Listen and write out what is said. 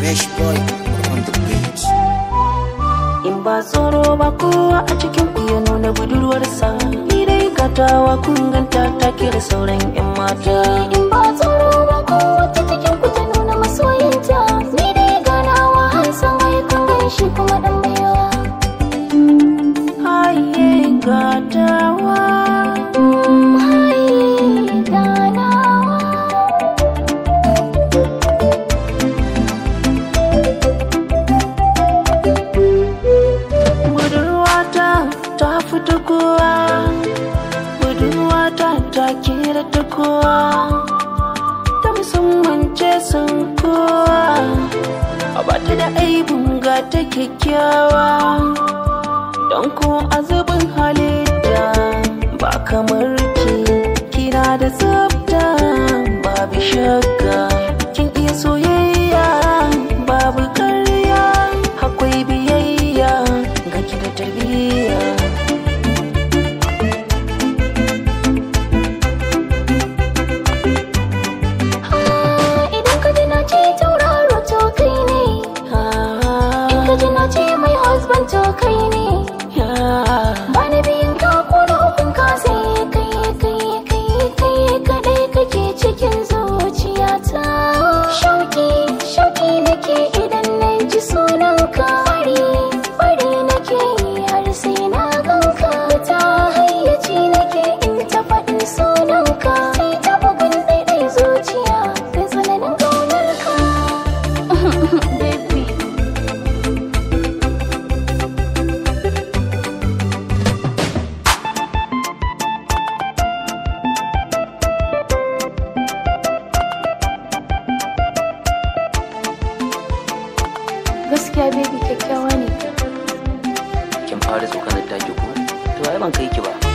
Fresh boy on the beach. In ba tsoro ba kowa a cikin ku ya nuna budurwarsa, ni dai gatawa kun ganta take da sauran 'yan mata. In ba tsoro ba kowa ta cikin ku ta nuna masoyinta, ni dai ganawa har san ai kun gan shi kuma dan baiwa. Haye gatawa, haye ganawa. budurwata ta fita kowa, budurwata ta kira ta kowa, ta musamman ce sun kowa, a bata da aibun ga ta kyakkyawa, don ko azubin halitta ba kamar ki, kina da tsafta babu shakka, kin iya soyayya babu karya, akwai biyayya ga ki da tarbiyya. Idan ka ji na ce tauraro to kai ne, in ka ji na ce mai husband to kai ne, ba na biyun ka ko na ukun ka sai kai kadai kake cikin zuciyata. Shauki nake idan na ji sunanka, bari nake har sai na ganka, ta hayyaci nake in ta faɗin sunanka, sai ta bugun ɗaiɗai zuciya da tsananin ƙaunarka. Baby. Gaskiya baby kyakkyawa ne. Kin fara tsokanar take ko? To ai ban kai ki ba.